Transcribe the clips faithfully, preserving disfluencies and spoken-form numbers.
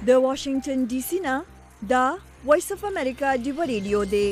د واشنگټن ډي سي نه دا وایس اف امریکا دی ریډیو دی.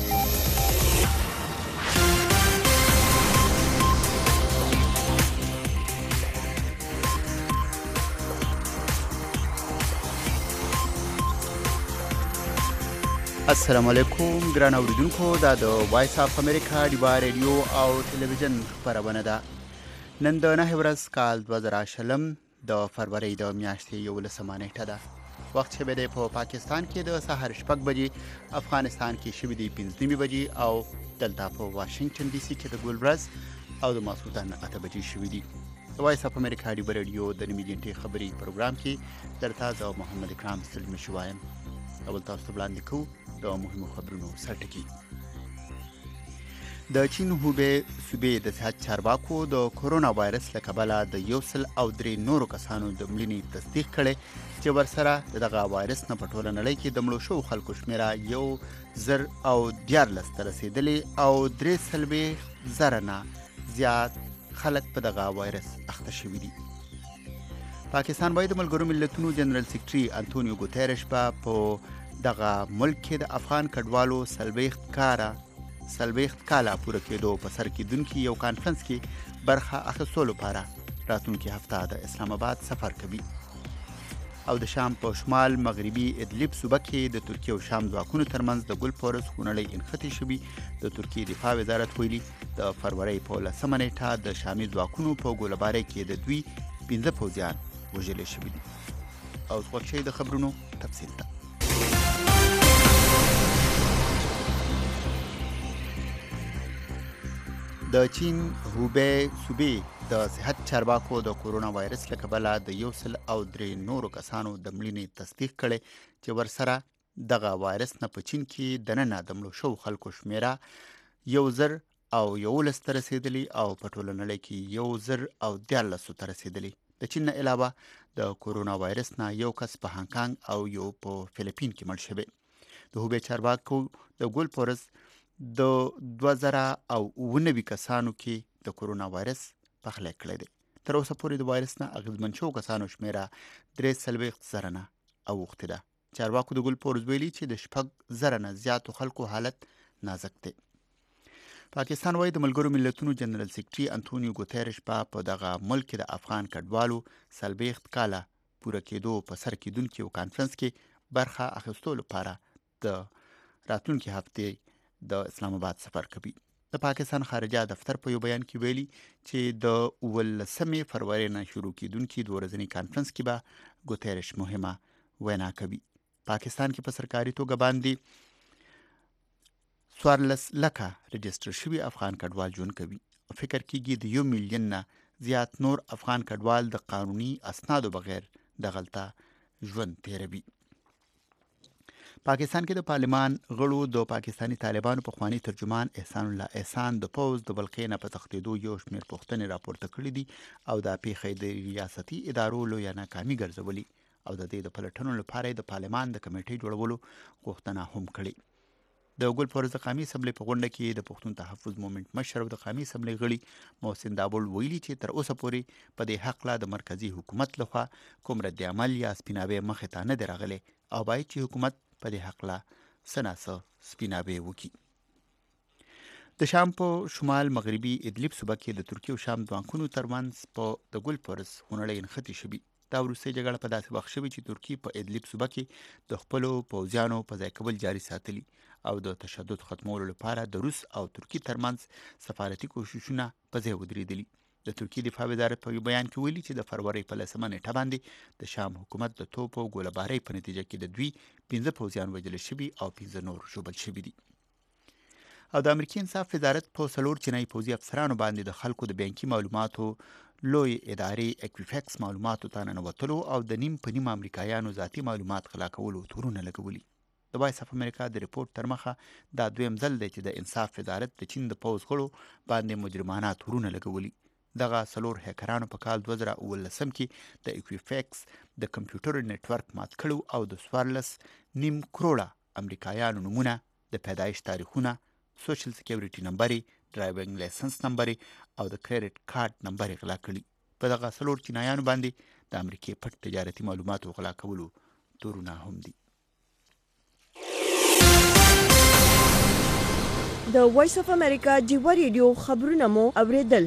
السلام علیکم ګران اوریدونکو، دا د وایس اف امریکا دی ریډیو او ټلویزیون خبرونه ده. نن د نهه ورځ کال دوه زره شلم د فروری د میاشتې یولسمه نیټه ده. وخت چې به په پاکستان کې د سهار شپږ بجې، افغانستان کې شوي دي پنځه نیمې بجې او دلته په واشنگټن ډي سي کې د ګول ورځ او د ماسخوتن اته بجې شوي دي. د وایس اف امریکا دی ریډیو د نیمې ګنټې خبري پروګرام کې درته زه محمد اکرام سلمی شوایم. اول تاسو ته وړاندې کوو د مهمو خبرونو سرټکی. د چین هوبې صوبې د صحت چارواکو د کورونا وایرس له کبله د یو سل او درې نورو کسانو د مړینې تصدیق کړي، چې ورسره دغه وایرس نه په ټوله نړۍ کې د مړو شوو خلکو شمیره یو زر او دیارلس ته رسېدلې او درې څلوېښت زره نه زیات خلک په دغه وایرس اخته شوي دي. پاکستان باید د ملګرو ملتونو جنرال سیکرټري انټونیو ګوتریش په دغه ملک کې د افغان کډوالو څلوېښت کاله څلوېښت کاله پوره کېدو په سر کېدونکي یو کانفرنس کې برخه اخیستو لپاره راتلونکي هفته د اسلام آباد سفر کوي. او د شام په شمال مغربي ادلب صوبه کې د ترکیې او شام ځواکونو ترمنځ د ګل پورس خونړۍ انخښتې شوي. د ترکیې دفاع وزارت ویلي د فروری په لسمه نیټه د شامي ځواکونو په ګولهبارۍ کې د دوی پنځه پوځیان وژلې شوي دي. او اوس وخت د خبرونو تفصیل ته. د چین هوبې صوبې د صحت چارواکو د کورونا وایرس له کبله د یو سل او درې نورو کسانو د مړینې تصدیق کړي، چې ورسره دغه وایرس نه په چین کې دننه د مړو شوو خلکو شمیره یو زر او یولس ته رسېدلي او په ټوله نړۍ کې یو زر او دیارلسو ته رسېدلي. د چین نه علاوه د کورونا وایرس نه یو کس په هانګ کانګ او یو په فلیپین کې مړ شوی. د هوبې چارواکو د ګول پورس د دوه زره او اوه نوي کسانو کې د کورونا وایرس پخلی کړی دی. تر اوسه پورې د وایرس نه اغېزمن شوو کسانو شمیره درې څلوېښت زره نه اوښتې ده. چارواکو د ګول پورس ویلي چې د شپږ زره نه زیاتو خلکو حالت نازک دی. پاکستان وايي د ملګرو ملتونو جنرال سیکرټري انټونیو ګوتریش په دغه ملک کې د افغان کډوالو څلوېښت کاله پوره کېدو په سر کېدونکي یو کانفرنس کې برخه اخیستو لپاره د راتلونکي هفتې د اسلام آباد سفر کوي. د پاکستان خارجه دفتر په یو بیان کې ویلي چې د اوولسمې فروری نه شروع کېدونکي دوه ورځني کانفرنس کې به ګوتریش مهمه وینا کوي. پاکستان کې په سرکاري توګه باندې څوارلس لکه رجسټر شوي افغان کډوال ژوند کوي. فکر کېږي د یو میلیون نه زیات نور افغان کډوال د قانوني اسنادو بغیر دغلته ژوند تیروي. پاکستان کې د پارلمان غړو د پاکستانی طالبانو پخوانی ترجمان احسان الله احسان د پوز د بلخې نه په تښتېدو یو شمېر پوښتنې راپورته کړي دي او دا پیښې د ریاستي ادارو لویه ناکامي ګرځولي او د دې د پلټنو لپاره د پارلمان د کمیټې جوړولو غوښتنه هم کړې. د ګل پورس د قومي اسمبلۍ په غونډه کې د پښتون تحفظ مومنټ مشر او د قومي اسمبلۍ غړي محسن دابل ویلي چې تر اوسه پورې په دې حق د مرکزی حکومت لخوا کوم رد عمل یا سپیناوی مخې ته نه دی راغلی او باید چې حکومت په دې حق لا سناسه سپیناوی وکړي. د شام په شمال مغربي ادلب صوبه کې د ترکیې او شام ځواکونو ترمنځ په د ګل پورس خونړۍ انخښتې شوي. دا وروستۍ جګړه په داسې وخت شوې چې ترکیې په ادلب صوبه کې د خپلو پوځیانو په ځای کول جاري ساتلي او د تشدد ختمولو لپاره د روس او ترکیې ترمنځ سفارتي کوششونه په ځای ودرېدلي. د ترکیې دفاع وزارت په بیان کې ویلي چې د فروری په لسمه نیټه باندې د شام حکومت د توپ او ګولهبارۍ په نتیجه کې د دوی پنځه پوځیان وژل شوي او پنځه نور ژوبل شوي دي. او د امریکا انصاف وزارت په څلور چینایي پوځي افسرانو باندې د خلکو د بانکي معلوماتو لوی ادارې اکویفیکس معلوماتو ته ننوتلو او د نیم په نیم امریکایانو ذاتي معلومات غلا کولو تورونه لګولي. د وایس اف امریکا د ریپورت تر مخه دا دویم ځل دی چې د انصاف وزارت د چین د پوځ غړو باندې مجرمانه تورونه لګولي. دغه څلور هیکرانو په کال دوه زره اوولسم کې د اکویفیکس د کمپیوټر نیټورک مات کړو او د څوارلس نیم کروړه امریکایانو نومونه، د پیدایش تاریخونه، سوشل سکیورټي نمبرې، ډرایوینګ لایسنس نمبرې او د کریډټ کارت نمبرې غلا کړي. په دغه څلور چینایانو باندې د امریکې پټ تجارتي معلوماتو غلا کولو تورونه هم دي. د وایس اف امریکا ډیوا ریډیو خبرونه مو اوریدل.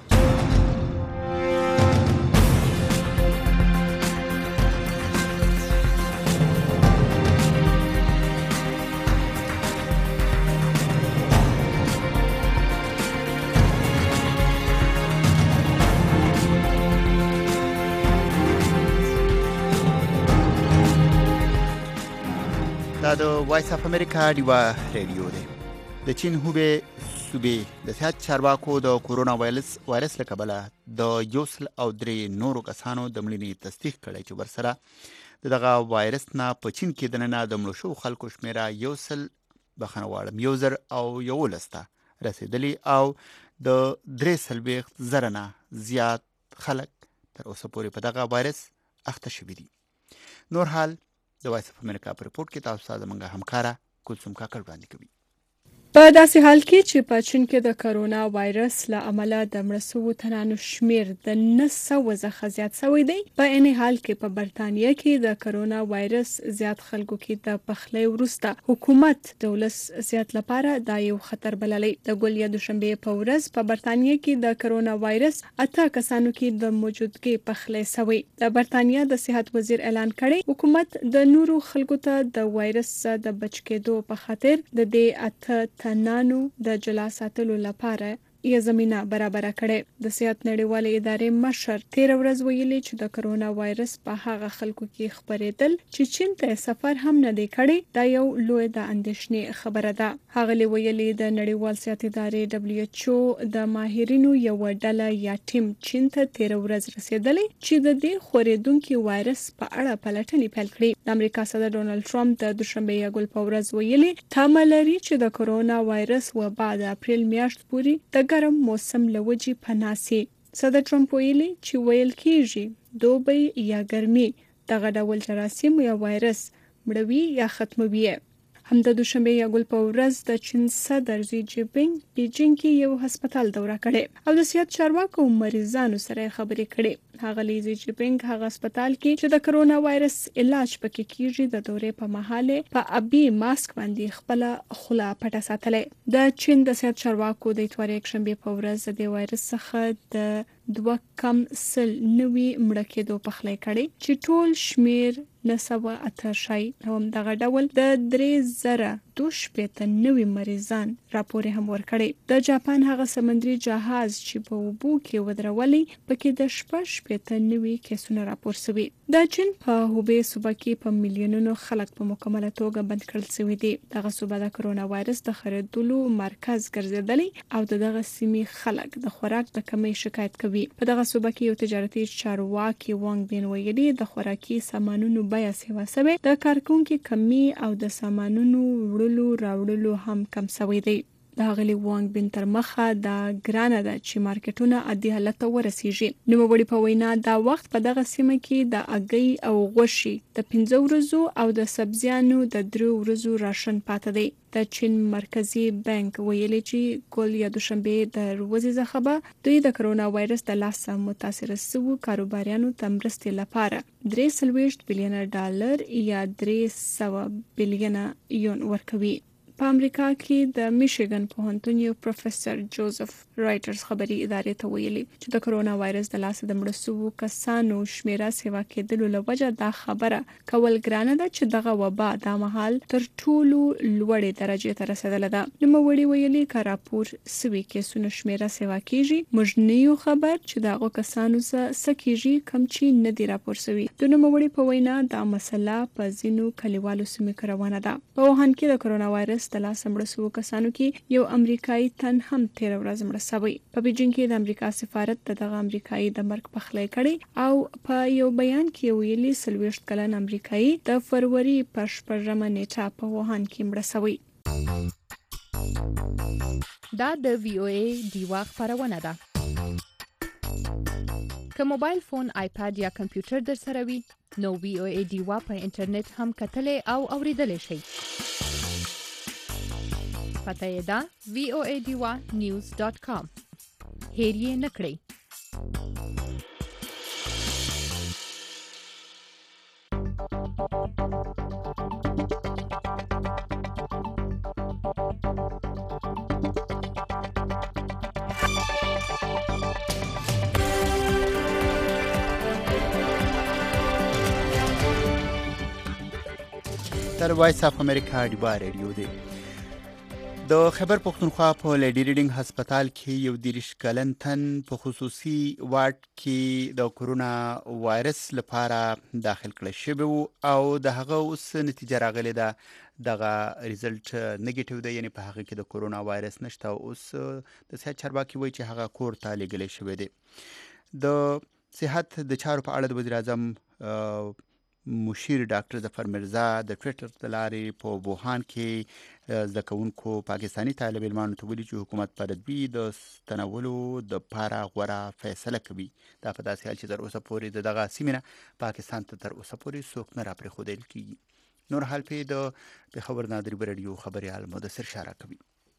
دا د وایس اف امریکا ډیوا ریډیو دی. د چین هوبې صوبې د صحت چارواکو د کورونا وایرس وایرس له کبله د یو سل او درې نورو کسانو د مړینې تصدیق کړی چې ورسره دغه وایرس نه په چین کې دننه د مړو شوو خلکو شمیره یو سل بخښنه غواړم یو زر او یولس ته رسېدلي او د درې څلوېښت زره نه زیات خلک تر اوسه پورې په دغه وایرس اخته شوي دي. نور حال د وایس اف امریکا په رپورټ کې تاسو ته زموږ همکاره کلثوم کاکړ وړاندې کوي. په داسې حال کې چې په چین کې د کرونا وایرس له امله د مړه شوو تنانو شمیر د نه سوه څخه زیات شوی دی. په عین حال کې په برتانیه کې د کرونا وایرس زیات خلکو کې د پخلی وروسته حکومت د ولس زیات لپاره دا یو خطر بللی. د ګل یا دوشنبه په ورځ په برتانیه کې د کرونا وایرس اته کسانو کې د موجودګي پخلی شوی. د برتانیه د صحت وزیر اعلان کړی حکومت د نورو خلکو ته د وایرس د بچ کېدو په خاطر د دې اته تنانو د جلا ساتلو لپاره یې زمينه برابر کړې. د صحت نړیوالې ادارې مشر تیر ورځ ویلي چې د کرونا وایرس په هغه خلکو کې خبرېدل چې چین ته سفر هم نه دی کړی دا یو لوی د اندېښنې خبره ده. هغه ویلي د نړیوال صحت ادارې دبليو ایچ او د ماهرینو یو ډله یا ټیم چین ته تیر ورځ رسیدلی چې د دې خورېدونکو وایرس په اړه پلټنې پیل کړې. د امریکا صدر ډونالد ټرمپ د دوشنبه یګل په ورځ ویلي تمه لري چې د کرونا وایرس وبا د اپریل میاشت پورې د ګرم موسم لوجي پناسي. صدر ټرمپ ویلي چې ویل کېږي دوبی یا ګرمي دغه ډول جراثیم یا وایرس مړوي یا ختموي. هم د دوشنبه یګل په ورځ د چین صدر زی جینپینګ بیجینګ کې یو هسپتال دوره کړې او د صحت چارواکو مریضانو سره خبرې کړې. هغه زی جینپینګ هغه هسپتال کې چې د کرونا وایرس علاج پکې کیږي د دورې په مهاله په ابي ماسک باندې خپل خلا پټه ساتلې. د چین د صحت چارواکو د اتوار یکشنبه په ورځ د وایرس څخه د دوه کم سل نوي مړه کېدو پخلی کړي چې ټول شمیر نسبه اته شای هم دغه ډول د درې زره دوه شپېته نوي مریضان راپور هم ورکړي. د جاپان هغه سمندري جهاز چې په اوبو کې ودرولي پکې د شپږ شپېته نوي کیسونه راپور شوي. د چین په هوبې صوبه کې په میلیونونو خلک په مکمله توګه بند کړل شوي دي. دغه صوبه د کرونا وایرس د خریدلو مرکز ګرځېدلی او دغه سیمې خلک د خوراک د کمی شکایت کوي. په دغه صوبه کې یو تجارتي چارواکي وانګ بین ویلي د خوراکي سامانونو بیه سیوا سوي د کارکونکو کمی او د سامانونو وړلو راوړلو هم کم شوی دی. د غلي وانګ بن تر مخه د ګرانه ده چې مارکیټونه عادي حالت ته ورسیږي. نو وړي په وینا دا وخت په دغه سیمه کې د اګي او غوشي د پنځه ورځو او د سبزیانو د درو ورځو راشن پاتې دی. د چین مرکزی بانک ویلي چې کول یا دوشنبه د ورځې څخه به دوی د کرونا وایرس د لاسه متاثر شوو کاروباریانو ته مرستې لپاره درې څلوېښت بلین ډالر یا درې سوه بلین یون ورکوي. په امریکا کې د میشیګن پوهنتون یو پروفیسور جوزف رایټرز خبري ادارې ته ویلي چې د کرونا وایرس د لاسه د مړه شوو کسانو شمیره سیوا کېدلو له وجه دا خبره کول ګرانه ده چې دغه وبا د مهال تر ټولو لوړې درجه ته رسیدلې ده. نو وړي ویلي کا راپور سوي کیسونو شمیره سیوا کیږي موږ نه یو خبر چې دغه کسانو سره سکیږي کم چې نه دی راپور سوي. د نو وړي په وینا دا مسله په ځینو کلیوالو سیمو کې روانه ده. په وهان کې د کرونا وایرس د لاسه مړه شوو کسانو کې یو امریکایي تن هم تیر ورځ مړ شوی. په بیجینګ کې د امریکا سفارت دغه امریکایي د مرګ پخلی کړي او په یو بیان کې ویلي څلوېښت کلن امریکایي د فروری په شپږمه نیټه په وهان کې مړ شوی. دا د وی او ای دیوا خبرونه ده. که موبایل فون، آیپاد یا کمپیوټر در سره وي نو وی او ای دیوا په انټرنیټ هم کتلې او اوریدلې شي. پته یې ده وی او ای دیوا نیوز ډاټ کام. هیر یې نه کړئ. در وایس اف امریکا ډیوا ریډیو دی. د خیبر پښتونخوا په لیډي ریډینګ هسپتال کې یو دیرش کلن تن په خصوصي وارډ کې د کورونا وایرس لپاره داخل کړل شوی وو او د هغه اوس نتیجه راغلی ده دغه ریزلټ نیگیټیو ده، یعنی په هغه کې د کورونا وایرس نشته او اوس د صحت چارواکي وایي چې هغه کور ته لیږلی شوی دی. د صحت د چارو په اړه د وزیر اعظم مشیر ډاکټر ظفر مرزا د ټویټر د لارې په ووهان کې زده کوونکو پاکستاني طالب علمانو ته ویلي چې حکومت په ردبي د ستنولو دپاره غوره فیصله کوي. دا په داسې حال چې تر اوسه پورې د دغه سیمې نه پاکستان ته تر اوسه پورې څوک نه راپرېښودل کېږي. نور حال پې د پېښور نادري راډیو خبریال مدثر اشاره کوي.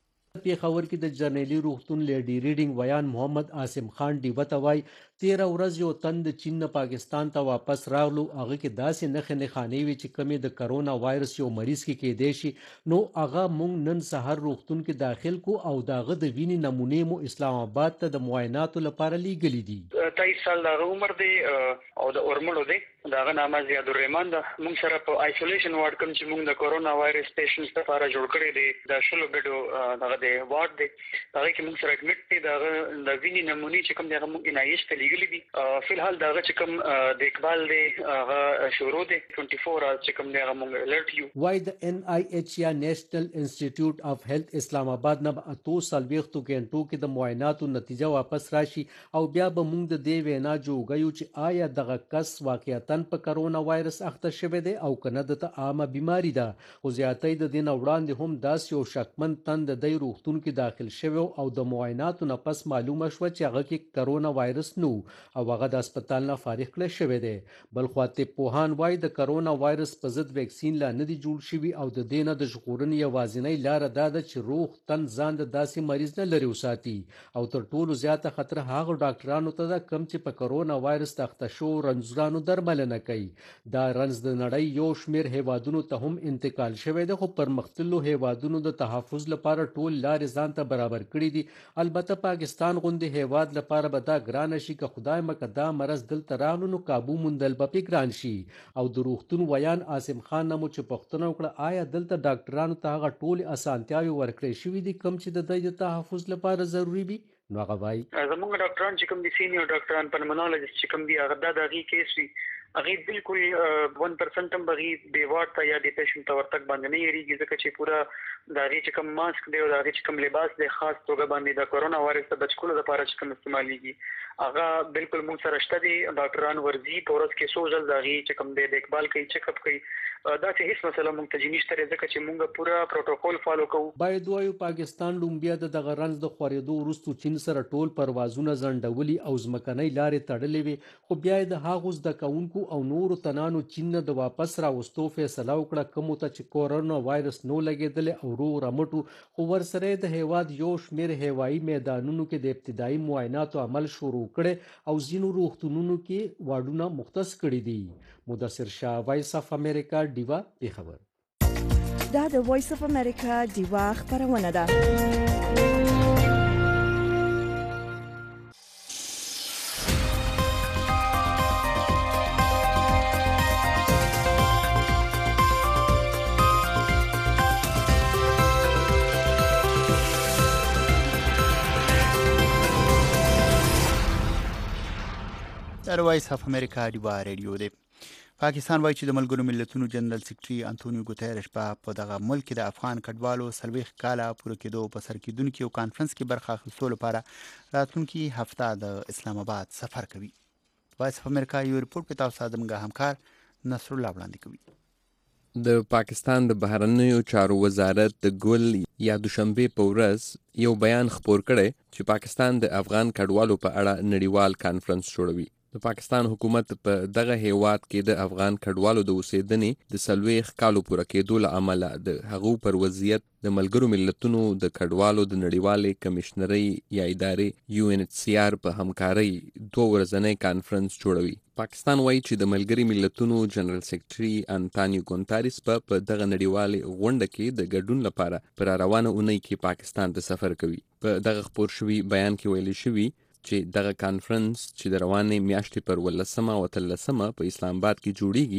پیښور کې د جرنیلي روغتون لیډي ریډینګ ویان محمد عاصم خان ډیوه ته وایي تیره ورځ یو تن د چین نه پاکستان ته واپس راغلو، هغه کې داسې نښې نښانې وي چې کمې د کرونا وایرس یو مریض کې کېدی شي. نو هغه مونږ نن سهار روغتون کې داخل کو او داغه د وینې نمونې مو اسلام آباد ته د معایناتو لپاره لیږلي دي. تایس سال دغه عمر دی او د اورمړو دی، دغه نامه زیاد الرحمن ده. مونږ سره په آیسولیشن وارډ کوم چې مونږ د کورونا وایرس پیشنټس لپاره جوړ کړی دی د شلو بیډو دغه دی وارډ دی، هغه کې مونږ سره اډمیټ دی. دغه د وینې نمونې چې کوم دی هغه مونږ انایش ته لیږلي دي. فلحال دغه چې کوم د اقبال دی هغه شروع دی چوبیس اورز چې کوم دی هغه مونږ الرټ یو. وای د ان آی ایچ یا نیشنل انسټیټیوټ اف هیلث اسلام آباد نه به اتو څلوېښتو ګنټو کې د معایناتو نتیجه واپس راشي او بیا به مونږ د دې وینا جوړو چې آیا دغه کس واقعیتاً په کرونا وایرس اخته شوی دی او کنه د ته عامه بیماری ده. خو زیاتې د دین وړاندې هم داس یو شکمن تن د دې روغتون کې داخل شوی او د معایناتو نه پس معلومه شو چې هغه کې کرونا وایرس نو او هغه د هسپتال نه فارغ کړل شوی دی. بل خواته پوهان وایي د کرونا وایرس په ضد ویکسین لا نه دی جوړ شوی او د دې نه د ژغورنې یوازینۍ لار دا ده چې روغ تن ځان د داسې مریض نه لري وساتي او تر ټولو زیاته خطر هغه ډاکټرانو ته ده کوم چې په کرونا وایرس اخته شو رنځورانو درملنه کوي. دا رنځ د نړۍ یو شمېر هیوادونو ته هم انتقال شوی دی، خو پرمختللو هیوادونو د تحفظ لپاره ټول لارې ځان ته برابر کړي دي. البته پاکستان غوندې هیواد لپاره به دا ګرانه شي که خدای مکه دا مرض دلته راغلو نو کابو موندل به پې ګران شي. او د روغتون ویان عاصم خان نه مو چې پوښتنه وکړه آیا دلته ډاکټرانو ته هغه ټولې اسانتیاوې ورکړې شوي دي کوم چې د دوی د تحفظ لپاره ضروري وي؟ نو هغه وایي زموږ ډاکټران چې کوم دي سینیور ډاکټران پلمونولوژیست چې کوم دي هغه دا د هغې کیس وي هغې بالکل ون پرسنټ هم به هغې د وارډ ته یا د پیشنټ ته ورتګ باندې نه یېرېږي ځکه چې پوره د هغې چې کوم ماسک دی او د هغې چې کوم لباس دی خاص توګه باندې د کورونا وایرس ته بچ کولو لپاره چې کوم استعمالیږي هغه بالکل موږ سره شته دي. ډاکټران ورځي په ورځ کې څو ځل د هغې چې کوم دی د اقبال کوي چیک اپ کوي. داسې هیڅ مسله موږ ته نشته ځکه چې موږ پوره پروتوکول فالو کوو. باید وایو پاکستان لومبیا د دغه رنځ د خورېدو وروسته چین سره ټول پروازونه ځنډولي او ځمکنۍ لارې تړلې وې، خو بیا یې د هغو زده کوونکو او نورو تنانو چین نه د واپس راوستو فیصله وکړه کومو ته چې کورونا وایرس نو لګېدلی او روغ رمټو. خو ورسره یې د هیواد یو شمېر هوایي میدانونو کې د ابتدایي معایناتو عمل شروع کړی او ځینو روغتونونو کې واډونه مختص کړي دي. مدثر شاه، وایس اف امریکا، ډیوا، پیښور. دا د وایس اف امریکا ډیوا خبرونه ده. در وایس اف امریکا ډیوا ریډیو دی. پاکستان وایي چې د ملګرو ملتونو جنرال سیکرټري انټونیو ګوتریش په دغه ملک کې د افغان کډوالو څلوېښت کاله پوره کېدو په سر کېدونکي یو کانفرنس کې برخه اخیستو لپاره راتلونکي هفته د اسلام آباد سفر کوي. وایس اف امریکا یو ریپورټ په تاسو زموږ همکار نصر الله وړاندې کوي. د پاکستان د بهرنیو چارو وزارت د ګل یا دوشنبه په ورځ یو بیان خپور کړی چې پاکستان د افغان کډوالو په اړه نړیوال کانفرنس جوړوي. د پاکستان حکومت په دغه هیواد کې د افغان کډوالو د اوسېدنې د څلوېښت کالو پوره کېدو له امله د هغو پر وضعیت د ملګرو ملتونو د کډوالو د نړیوالې کمشنرۍ یا ادارې یو ان ایچ سی آر په همکارۍ دوه ورځنی کانفرنس جوړوي. پاکستان وایي چې د ملګري ملتونو جنرال سیکرټري انټونیو ګونتاریس په په دغه نړیوالې غونډه کې د ګډون لپاره پر روانه اونۍ کې پاکستان ته سفر کوي. په دغه خپور شوي بیان کې ویل شوي چې دغه کانفرنس چې د روانې میاشتې پر ولسمه او اتلسمه په اسلام آباد کې جوړیږي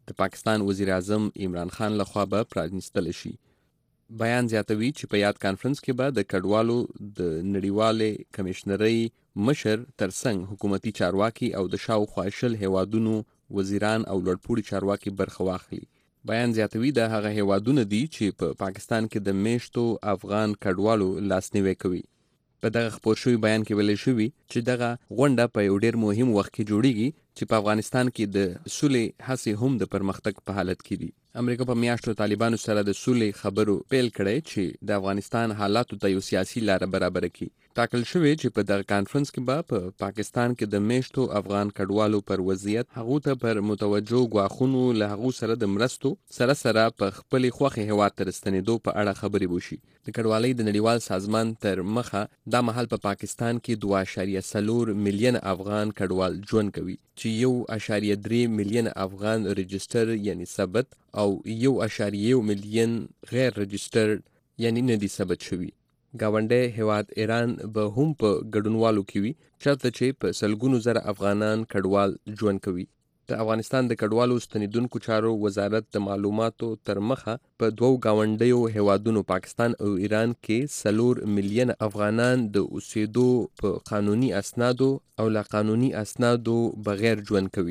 د پاکستان وزیر اعظم عمران خان لخوا به پرانیستل شي. بیان زیاتوي چې په یاد کانفرنس کې به د کډوالو د نړیوالې کمشنرۍ مشر ترڅنګ حکومتي چارواکي او د شاوخوا شل هیوادونو وزیران او لوړپوړي چارواکي برخه واخلي. بیان زیاتوي د هغه هیوادونه دي چې په پا پاکستان کې د میشتو افغان کډوالو لاسنیوی کوي. په دغه خپور شوي بیان کې ویل شوي چې دغه غونډه په یو ډیر مهم وخت کې جوړیږي چې په افغانستان کې د سولې هڅې هم د پرمختګ په حالت کې دي. امریکا په میاشتو طالبانو سره د سولې خبرو پیل کړی چې د افغانستان حالاتو ته یو سیاسي لاره برابر کړي. ټاکل شوی چې په دغه کانفرنس کې به په پا پاکستان کې د میشتو افغان کډوالو پر وضعیت هغو ته پر متوجه غواخونو له هغو سره د مرستو سره سره په خپل خوخي هیواد تر ستنېدو په اړه خبرې وشي. د کډوالۍ د نړیوال سازمان تر مخه دا مهال په پا پاکستان کې دوه اعشاریه څلور میلیون افغان کډوال ژوند کوي چې یو اعشاریه درې میلیون افغان رجستر یعنی ثبت او یو اعشاریه میلیون غیر رجستر یعنی ندي ثبت شوي. گاونډی هیواد ایران به هم په ګډونوالو کې وي چېرته چې په سلګونو زره افغانان کډوال ژوند کوي. د افغانستان د کډوالو ستنیدونکو چارو وزارت د معلوماتو تر مخه په دوو گاونډیو هیوادونو پاکستان او ایران کې څلور میلیون افغانان د اوسېدو په قانوني اسنادو او لا قانوني اسنادو بغیر ژوند کوي.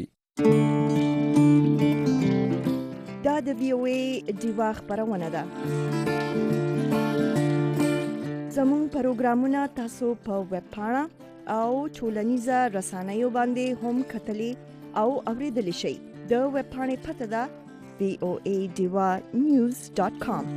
دا د وی او ای ډیوا خبرونه ده. زموږ پروګرامونه تاسو په ویب پاڼه او ټولنیزه رسنیو باندې هم کتلی او اوریدلی شئ. د ویب پاڼې پته ده وی او ای ډیوا نیوز ډاټ کام.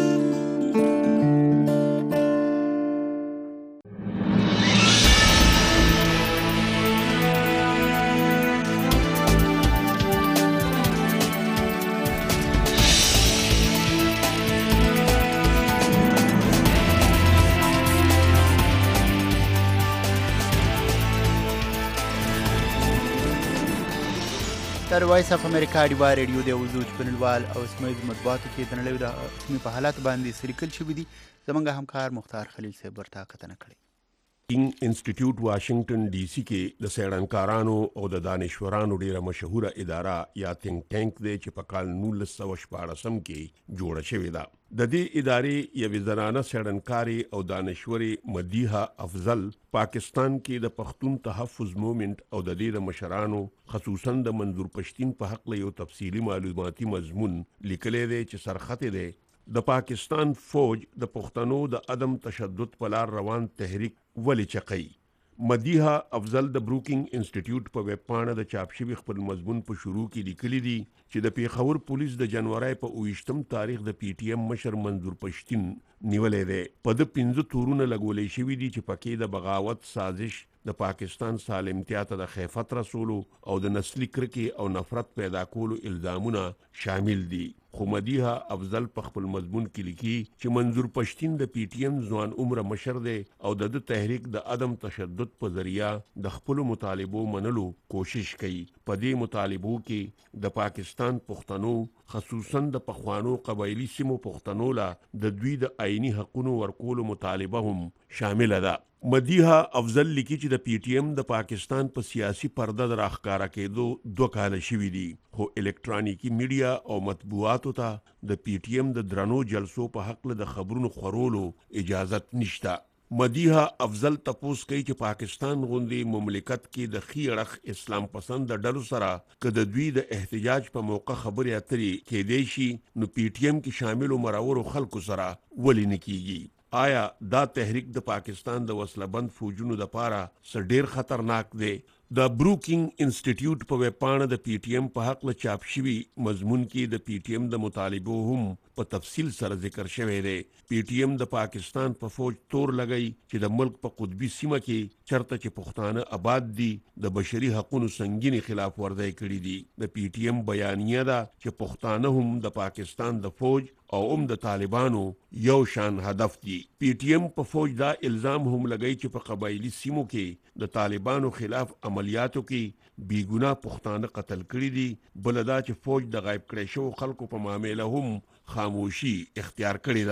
در وایس اف امریکا ډیوا ریډیو د وضو چینلوال او سمیز مطبوعاتو کې د نړۍ د اسمي په حالات باندې سریکل شوی دي. زمونږ همکار مختار خلیل صاحب ورته کتنه کړې. کینګ انسټیټیوټ واشنگټن ډي سي کې د سیړنکارانو او د دانشورانو ډیره مشهوره اداره یا تھنک ټانک دی چې په کال نولس سوه شپاړسم کې جوړه شوې ده. د دې ادارې یوې زنانه سیړنکاري او دانشوري مدیحه افضل پاکستان کې د پښتون تحفظ موومنت او د دې د مشرانو خصوصا د منظور پښتين په حق له یو تفصیلی معلوماتي مضمون لیکلی دی چې سرخط دی د پاکستان فوج د پښتنو د عدم تشدد په لار روان تحریک ولې چقي. مدیحه افضل د بروکینګ انسټیټیوټ په ویب پاڼه د چاپ شوي خپل مضمون په شروع کې لیکلي دي چې د پیښور پولیس د جنوري په اوویشتم تاریخ د پی ټی ایم مشر منظور پښتين نیولې ده. په د پنځه تورونه لګولې شوي دي چې پکې د بغاوت سازش د پاکستان سالمتیا ته د خیفت رسولو او د نسلی کرکې او نفرت پیدا کولو الزامونه شامل دي. خو مدیحه افضل په خپل مضمون کې لیکي چې منظور پښتين د پی ټی ایم ځوان عمر مشر دی او د تحریک د عدم تشدد په ذریعہ د خپل مطالبو منلو کوشش کوي. په دې مطالبو کې د پاکستان پښتنو خصوصا د پخوانو قبایلی سیمو پښتنو لا د دوی د آئینی حقوقو ورکولو مطالبه هم شامل ده. مدیحه افضل لیکي چې د پی ټی ایم د پاکستان په سیاسي پرده د راښکارا کېدو دوه کاله شوي دي خو الکترونیکی میډیا او مطبوعاتو ته د پی ټی ایم د درنو جلسو په حق له د خبرونو خورولو اجازت نشته. مدیحه افضل تپوس کوي چې پاکستان غوندي مملکت کې د خیړخ اسلام پسند د ډلو سره که د دوی د احتجاج په موقع خبرې اترې کېدې شي نو پی ټی ایم کې شاملو مرورو خلکو سره ولې نه کیږي. آیا دا تحریک د پاکستان د وسلبند فوجونو د پاره څه ډیر خطرناک دی؟ د بروکینګ انسټیټیوټ په ویب پاڼه د پی ټی ایم په حق له چاپ شوي مضمون کې د پی ټی ایم د مطالبو هم په تفصیل سره ذکر شوی دی. پی ټی ایم د پاکستان په فوج تور لګئی چې د ملک په قطبي سیمه کې چرته چې پښتانه آباد دي د بشري حقوقو سنگینی خلاف ورزي کړی دي. د پی ټی ایم بیانیه ده چې پښتانه هم د پاکستان د فوج او هم د طالبانو یو شان هدف دي. پی ټی ایم په فوج دا الزام هم لګئی چې په قبایلی سیمو کې د طالبانو خلاف عملیاتو کې بیګنا پښتانه قتل کړي دي. بل دا چې فوج د غایب کړي شو خلکو په معاملې هم خاموشي اختیار کړې ده.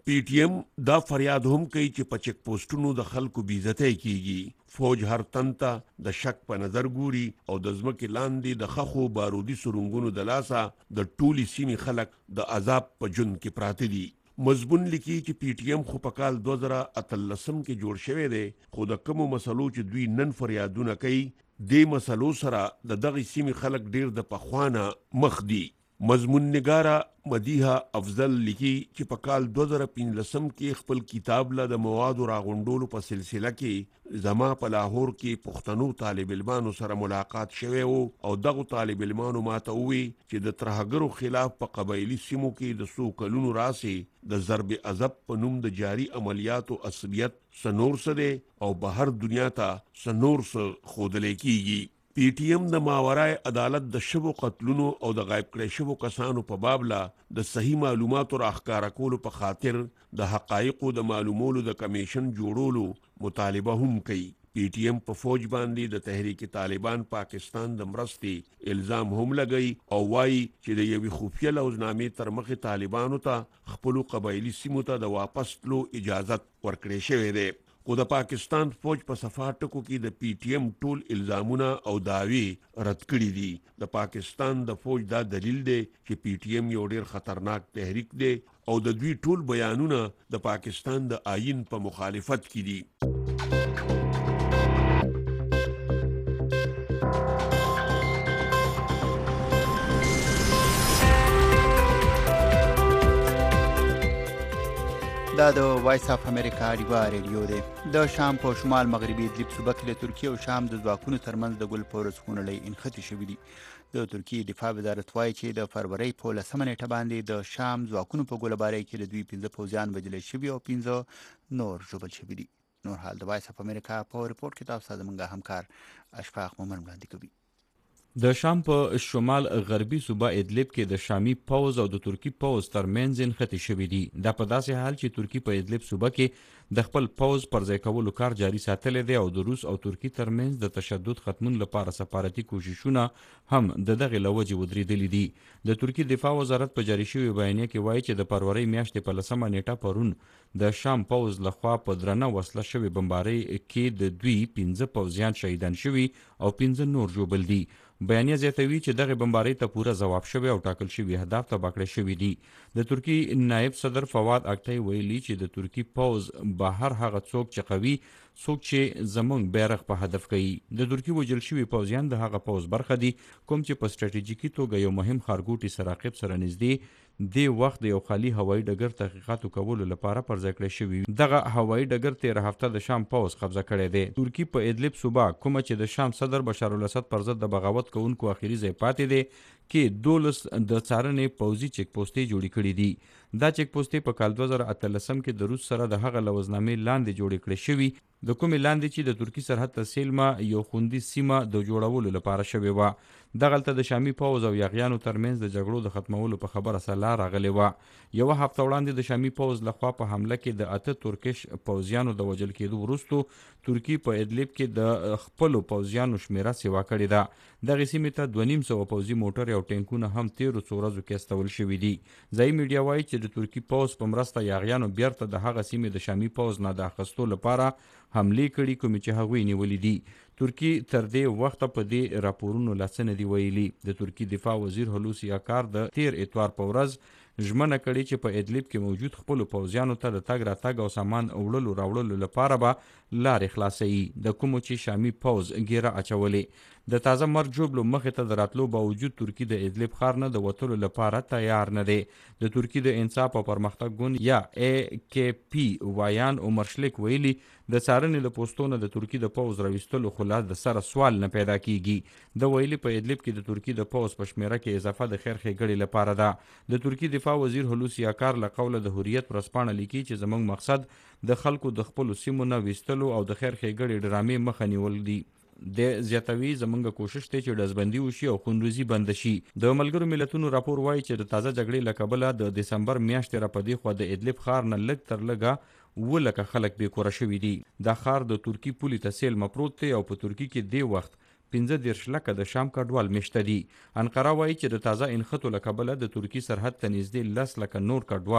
پی ټی ایم دا فریاد هم کوي چې په چک پوسټونو د خلکو بیزتۍ کیږي، فوج هر تن ته د شک په نظر ګوري او د ځمکې لاندې د خخو بارودي سرنګونو د لاسه د ټولي سیمې خلک د عذاب په جون کې پراته دي. مضمون لیکي چې پی ټی ایم خو په کال دوه زره اتلسم کې جوړ شوی دی، خو د کومو مسلو چې دوی نن فریادونه کوي دې مسلو سره د دغه سیمې خلک ډیر د پخوانه مخ دي. مضمون نگاره مدیحه افضل لیکي چې په کال دوه زره پنځلسم کې خپل کتاب له د موادو راغونډولو په سلسله کې زما په لاهور کې پښتنو طالب علمانو سره ملاقات شوی وو او دغه طالب علمانو ماته ووی چې د ترهګرو خلاف په قبایلي سیمو کې د څو کلونو راسي د ضرب عذاب په نوم د جاري عملیاتو اصلیت سنور سره او بهر دنیا ته سنور سره خودلې کیږي. پی ټی ایم د ماورای عدالت د شبو قتلونو او د غایب کړي شوو کسانو په بابله د صحیح معلوماتو راښکاره کولو په خاطر د حقایقو د معلومولو د کمیشن جوړولو مطالبه هم کوي. پی ټی ایم په فوج باندې د تحریک طالبان پاکستان د مرستې الزام هم لګوي او وایي چې د یوې خفیه لوزنامې تر مخې طالبانو ته خپلو قبایلي سیمو ته د واپس تلو اجازت ورکړی شوی دی. خو د پاکستان فوج په صفا ټکو کې د پی ټی ایم ټول الزامونه او دعوی رد کړي دي. د پاکستان د فوج دا دلیل دی چې پی ټی ایم یو ډیر خطرناک تحریک دی او د دوی ټول بیانونه د پاکستان د آئین په مخالفت کې دي. دا د وایس اف امریکا ډیوا ریډیو دی. د شام په شمال مغربي ادلب صوبه کې له ترکیه او شام د ځواکونو ترمنځ د ګل پورس خونړۍ انختی شوې دي. د ترکیې دفاع وزارت وایي چې د فروری په لسمه نیټه باندې د شام ځواکونو په ګولهبارۍ کې د دوی پنځه پوځیان وژل شوي او پنځه نور ژوبل شوي دي. نور حال د وایس اف امریکا په ریپورت کې تاسو ته زموږ همکار اشفاق مومن وړاندې کوي. د شام په شمال غربي صوبه ادلب کې د شامي پوز او د ترکی پوز ترمنځ انختی شوې دي. دا په داسې حال چې ترکی په ادلب صوبه کې د خپل پوز پر ځای کولو کار جاري ساتلی دی او د روس او ترکی ترمنځ د تشدد ختمون لپاره سفارتي کوششونه هم د دغې له وجې ودرېدلي دي. د ترکی دفاع وزارت په جاري شوې بیانیه کې وایي چې د فروری میاشتې په لسمه نیټه پرون د شام پوز لخوا په درنه وسله شوې بمبارۍ کې د دوی پنځه پوځیان شهیدان شوي او پنځه نور ژوبل دي. بیانیه زیاتوي چې دغه بمبارۍ ته پوره ځواب شوی او ټاکل شوي اهداف تباه کړي شوي دي. د ترکی نائب صدر فواد اکتای ویلي چې د ترکی پوز بهر هغه څوک چې قوي څوک چې زمونږ بیرغ په هدف کوي. د ترکی وژل شوي پوځیان د هغه پوز برخه دي کوم چې په سټراټیژیکي توګه یو مهم ښارګوټي سراقب سره نږدې د وخت د یو خالی هوایي ډګر تحقیقاتو کولو لپاره پر ځای کړی شوي. دغه هوایي ډګر تیره هفته د شام پوز قبضه کړی دی. ترکی په ادلب صوبه کومه چې د شام صدر بشار الاسد پر ضد د بغاوت کوونکو اخیری ځای پاتې دی کې دولس د څارنې پوځي چک پوسټې جوړې کړې دي. دا چک پوسټې په کال دوه زره اتلسم کې د روس سره د هغه لوزنامې لاندې جوړې کړې شوي د کومې لاندې چې د ترکی سرحد ته سیلمه یو خوندي سیمه د جوړولو لپاره شوې وه. دغلته د شامي پوځ او یاغیانو ترمنځ د جګړو د ختمولو په خبره سلا راغلې وه. یوه هفته وړاندې د شامي پوځ لخوا په حمله کې د اته ترکش پوځیانو د وژل کېدو وروستو ترکی په ادلب کې د خپلو پوځیانو شمیره سیوا کړې ده. دغې سیمې ته دوه نیم سوه پوځي موټرې او ټینکونه هم تیرو څو ورځو کې استول شوي دي. ځایي میډیا وایي چې د ترکی پوځ په مرسته یاغیانو بیرته د هغه سیمې د شامي پوځ نه د اخیستو لپاره حملې کړي کومې چې هغوی نیولې دي. ترکی تر دې وخته په دې راپورونو لا څه نه دي ویلي. د ترکی دفاع وزیر هلوسی اکار د تیر اتوار په ورځ ژمنه کړې چې په ادلب کې موجود خپلو پوځیانو ته د تګ راتګ او سامان وړلو راوړلو لپاره به لارې خلاصوي د کومو چې شامي پوځ ګیره اچولې. د تازه مرګ ژوبلو مخې ته د راتلو باوجود ترکی د ادلب ښار نه د وتلو لپاره تیار نه دی. د ترکی د انصاف او پرمختګ ګوند یا ای کې پی وایان عمر شلیک ویلي د څارنې له پوستو نه د ترکی د پوځ راویستلو خو لا د سره سوال نه پیدا کیږي. د ویلي په ادلب کې د ترکی د پوځ په شمیره کې اضافه د خیر ښېګړې لپاره ده. د ترکی دفاع وزیر هلوسی اکار له قوله د حریت ورځپاڼه لیکي چې زموږ مقصد د خلکو د خپلو سیمو نه ویستلو او د خیر ښېګړې ډرامې مخه نیول دي. د زیاتوي زمونږ کوشش دی چې ډزبندي وشي او خونریزي بند شي. د ملګرو ملتونو راپور وایي چې د تازه جګړې له کبله د دسمبر میاشتې را په دې خوا د ادلب ښار نه لږ تر لږه اووه لکه خلک بې کوره شوي دي. دا ښار د ترکي پولې ته سیلمه پروت دی او په ترکي کې دې وخت پنځه دېرش لکه د شام کډوال میشته دي. انقره وایي چې د تازه انخطو له کبله د ترکي سرحد ته نږدې لس لکه نور کډوال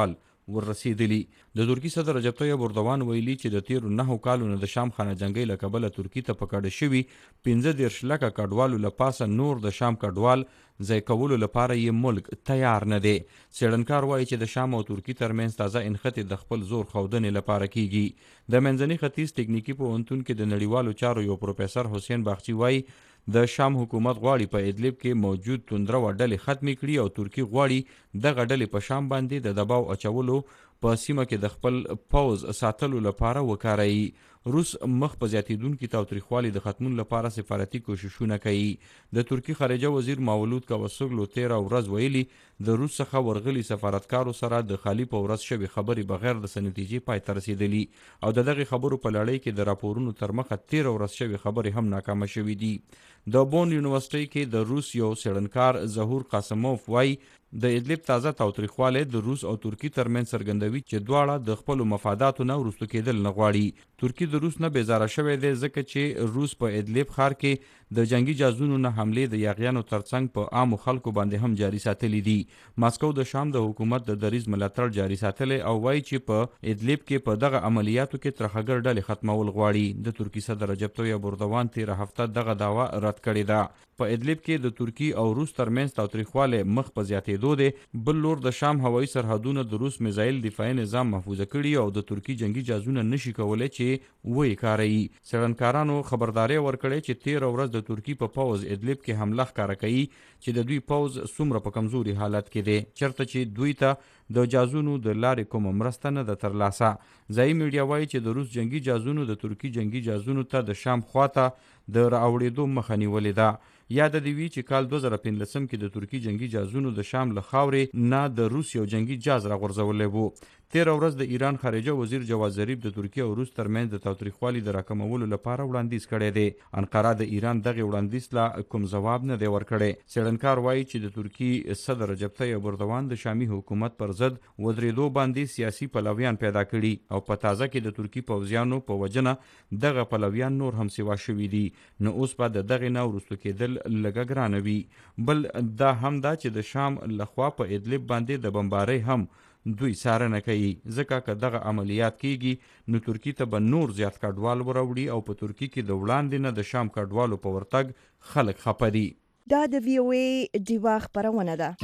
ورسېدلی. د ترکی صدر رجب طیب اردوان ویلي چې د تیرو نهو کالو نه د شام خانه جنګۍ له کبله ترکی ته په کډه شوي پنځه دېرش لکه کډوالو له پاسه نور د شام کډوال ځای کولو لپاره یې ملک تیار نه دی. څېړنکار وایي چې د شام او ترکی ترمنځ تازه انخطې د خپل زور ښودنې لپاره کیږي. د منځني ختیځ ټکنیکي پوهنتون کې د نړیوالو چارو یو پروفیسر حسین باغچی وایي د شام حکومت غواړي په ادلب کې موجود توندرو ډلې ختمې کړي او ترکی غواړي دغه ډلې په شام باندې د دباو اچولو په سیمه کې د خپل پوز ساتلو لپاره وکاروي. روس مخ په زیاتیدونکي تاوتریخوالي د ختمون لپاره سفارتي کوششونه کوي. د ترکی خارجه وزیر مولود کوسوګلو تیره ورځ ویلي د روس څخه ورغلي سفارتکارو سره د خالي په ورځ شوې خبرې بغیر د څه نتیجې پای ته رسېدلي او د دغې خبرو په لړۍ کې د راپورونو تر مخه تیره ورځ شوې خبرې هم ناکامه شوې دي. د بون یونیورسټۍ کې د روس یو څېړنکار ظهور قاسموف وایي د ادلب تازه تاوتریخوالی د روس او ترکی ترمنځ څرګندوي چې دواړه د خپلو مفاداتو نه وروسته کېدل نه غواړي. ترکی د روس نه بیزاره شوی دی ځکه چې روس په ادلب ښار کې د جنگي جازونو نه حملې د یاغیانو ترڅنګ په عامو خلکو باندې هم جاري ساتلی دي. ماسکو د شام د حکومت د دریز ملاتړ جاري ساتلی او وایي چې په ادلب کې په دغه عملیاتو کې ترهګر ډلې ختمول غواړي. د ترکی صدر رجب طیب اردوان تېره هفته دغه دعوه رد کړې ده. په ادلب کې د ترکی او روس ترمنځ تاوتریخوالی مخ په زیاتېدو دی. بل لور د شام هوایي سرحدونه د روس میزایل دفاعي نظام محفوظه کړي او د ترکی جنگي جازونه نشي کولی چې ویې کاروي. څېړنکارانو خبرداری ورکړی چې تېره ورځ د ترکی په پوځ ادلب کې حمله ښکاره کوي چې د دوی پوځ څومره په کمزوري حالت کې دی چېرته چې دوی ته د جازونو د لارې کومه مرسته نه ده ترلاسه. ځایي میډیا وایي چې د روس جنگي جازونو د ترکی جنگي جازونو ته د شام خواته د راوړېدو مخه نیولې ده. یاد دې وي چې کال دوه زره پنځلسم کې د ترکی جنگي جازونو د شام له خاورې نه د روس یو جنگي جاز راغورځولی و. تېره ورځ د ایران خارجه وزیر جواز ظریف د ترکیه او روس ترمنځ د تاوتریخوالي د راکمولو لپاره وړاندیز کړی دی. انقره د ایران دغې وړاندیز لا کوم ځواب نه دی ورکړی. څېړنکار وایي چې د ترکي صدر رجب طیب اردوان د شامي حکومت پر ضد ودرېدو باندې سیاسي پلویان پیدا کړي او په تازه کې د ترکي پوځیانو په وجنه دغه پلویان نور هم سیوا شوي دي. نو اوس به د دغې نه وروسته کېدل لږه ګرانه وي. بل دا هم دا چې د شام لخوا په ادلب باندې د بمبارۍ هم دوی څارنه کوي ځکه که دغه عملیات کیږي نو ترکی ته به نور زیات کډوال وراوړي او په ترکی کې د وړاندې نه د شام کډوالو په ورتګ خلک خفه دي. دا د وی او ای ډیوا خپرونه ده.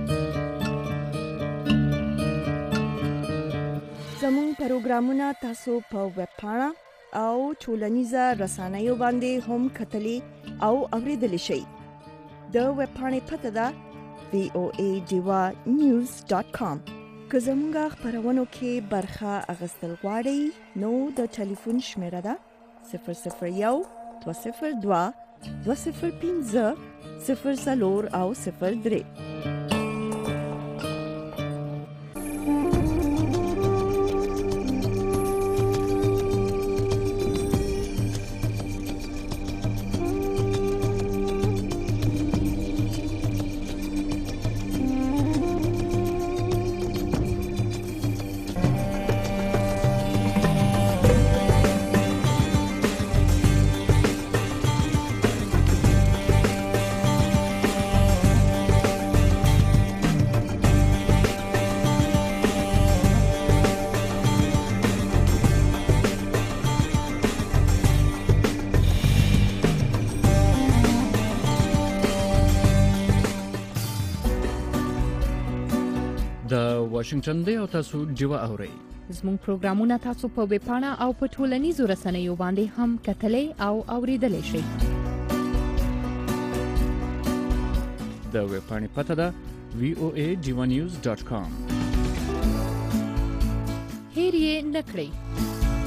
زموږ پروګرامونه تاسو په ویب پاڼه او ټولنیزه رسنیو باندې هم کتلی او اوریدلی شئ. د ویب پاڼې پته ده وی او ای ډیوا نیوز ډاټ کام. که زموږ خپرونو کې برخه اخیستل غواړئ نو د ټلیفون شمیره ده صفر صفر یو دوه صفر دوه دوه صفر پنځه صفر څلور او صفر درې. واشنگټن دی او تاسو ډیوا اورئ. زموږ پروګرامونه تاسو په ویب پاڼه او په ټولنیزو رسنیو باندې هم کتلی او اوریدلی شئ. د ویب پاڼې پته ده وی او ای ډیوا نیوز ډاټ کام. هیر یې نه کړئ.